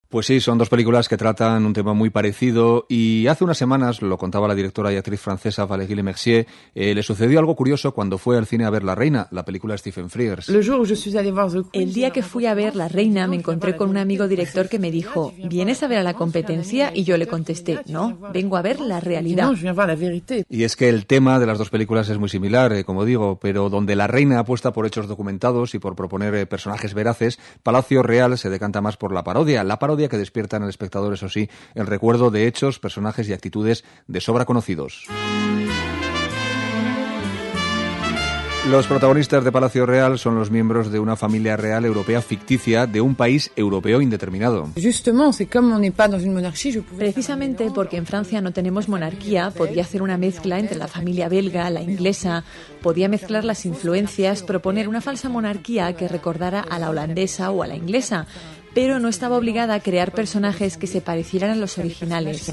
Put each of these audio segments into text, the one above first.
Pues sí, son dos películas que tratan un tema muy parecido y hace unas semanas, lo contaba la directora y actriz francesa Valérie Lemercier, le sucedió algo curioso cuando fue al cine a ver La Reina, la película de Stephen Frears. El día que fui a ver La Reina me encontré con un amigo director que me dijo, ¿vienes a ver a la competencia? Y yo le contesté, no, vengo a ver la realidad. Y es que el tema de las dos películas es muy similar, como digo, pero donde La Reina apuesta por hechos documentados y por proponer personajes veraces, Palacio Real se decanta más por la parodia que despierta en el espectador, eso sí, el recuerdo de hechos, personajes y actitudes de sobra conocidos. Los protagonistas de Palacio Real son los miembros de una familia real europea ficticia de un país europeo indeterminado. Precisamente porque en Francia no tenemos monarquía, podía hacer una mezcla entre la familia belga, la inglesa, podía mezclar las influencias, proponer una falsa monarquía que recordara a la holandesa o a la inglesa, pero no estaba obligada a crear personajes que se parecieran a los originales.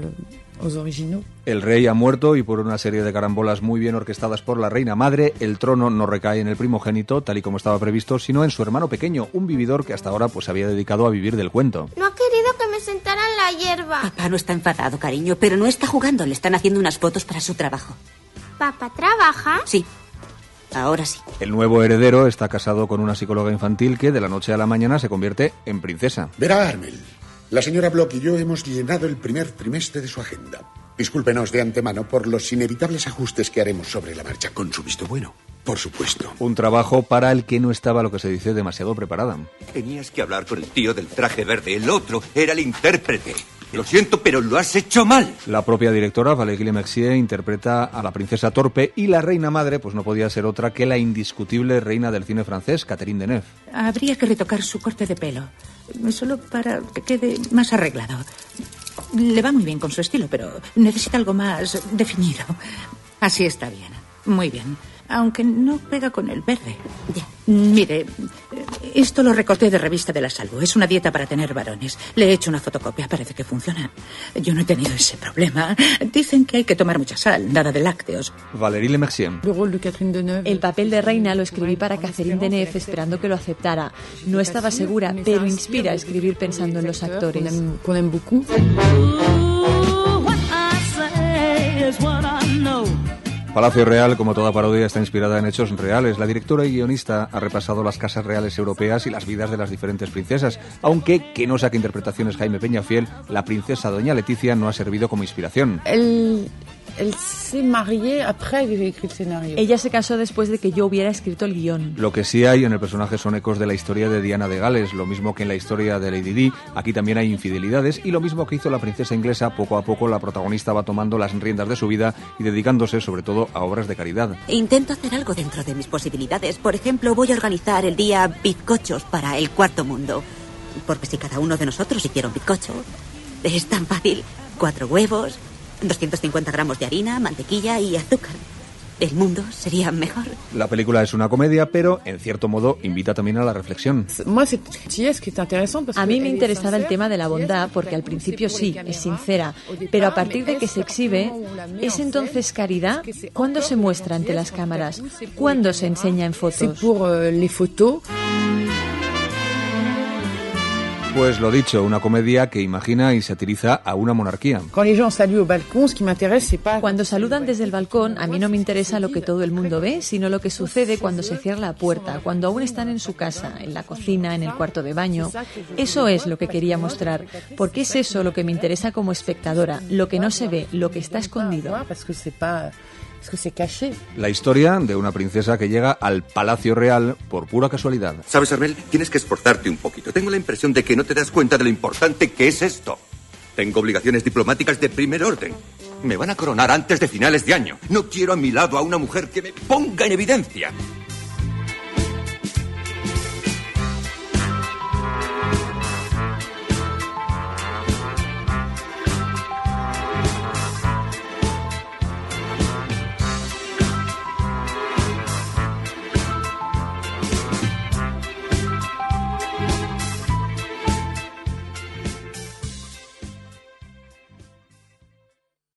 El rey ha muerto y por una serie de carambolas muy bien orquestadas por la reina madre, el trono no recae en el primogénito, tal y como estaba previsto, sino en su hermano pequeño, un vividor que hasta ahora se había dedicado a vivir del cuento. No ha querido que me sentara en la hierba. Papá no está enfadado, cariño, pero no está jugando, le están haciendo unas fotos para su trabajo. ¿Papá trabaja? Sí. Ahora sí. El nuevo heredero está casado con una psicóloga infantil que de la noche a la mañana se convierte en princesa. Verá, Armel, la señora Bloch y yo hemos llenado el primer trimestre de su agenda. Discúlpenos de antemano por los inevitables ajustes que haremos sobre la marcha, con su visto bueno, por supuesto. Un trabajo para el que no estaba, lo que se dice, demasiado preparada. Tenías que hablar con el tío del traje verde, el otro era el intérprete. Lo siento, pero lo has hecho mal. La propia directora, Valérie Lemercier, interpreta a la princesa torpe y la reina madre pues no podía ser otra que la indiscutible reina del cine francés, Catherine Deneuve. Habría que retocar su corte de pelo, solo para que quede más arreglado. Le va muy bien con su estilo, pero necesita algo más definido. Así está bien, muy bien. Aunque no pega con el verde. Ya. Mire, esto lo recorté de Revista de la Salud. Es una dieta para tener varones. Le he hecho una fotocopia, parece que funciona. Yo no he tenido ese problema. Dicen que hay que tomar mucha sal, nada de lácteos. Valérie Lemercier. El papel de reina lo escribí para Catherine Deneuve esperando que lo aceptara. No estaba segura, pero inspira a escribir pensando en los actores. Palacio Real, como toda parodia, está inspirada en hechos reales. La directora y guionista ha repasado las casas reales europeas y las vidas de las diferentes princesas, aunque, que no saque interpretaciones Jaime Peñafiel, la princesa Doña Leticia no ha servido como inspiración. Ella se casó después de que yo hubiera escrito el guión. Lo que sí hay en el personaje son ecos de la historia de Diana de Gales, lo mismo que en la historia de Lady Di. Aquí también hay infidelidades y lo mismo que hizo la princesa inglesa, poco a poco la protagonista va tomando las riendas de su vida y dedicándose sobre todo a obras de caridad. Intento hacer algo dentro de mis posibilidades. Por ejemplo, voy a organizar el día bizcochos para el cuarto mundo. Porque si cada uno de nosotros hiciera un bizcocho, es tan fácil. 4 huevos, 250 gramos de harina, mantequilla y azúcar. El mundo sería mejor. La película es una comedia, pero en cierto modo invita también a la reflexión. A mí me interesaba el tema de la bondad porque al principio sí, es sincera, pero a partir de que se exhibe, ¿es entonces caridad? ¿Cuándo se muestra ante las cámaras? ¿Cuándo se enseña en fotos? Pues lo dicho, una comedia que imagina y satiriza a una monarquía. Cuando saludan desde el balcón, a mí no me interesa lo que todo el mundo ve, sino lo que sucede cuando se cierra la puerta, cuando aún están en su casa, en la cocina, en el cuarto de baño. Eso es lo que quería mostrar, porque es eso lo que me interesa como espectadora, lo que no se ve, lo que está escondido. La historia de una princesa que llega al Palacio Real por pura casualidad. ¿Sabes, Armel? Tienes que esforzarte un poquito. Tengo la impresión de que no te das cuenta de lo importante que es esto. Tengo obligaciones diplomáticas de primer orden. Me van a coronar antes de finales de año. No quiero a mi lado a una mujer que me ponga en evidencia.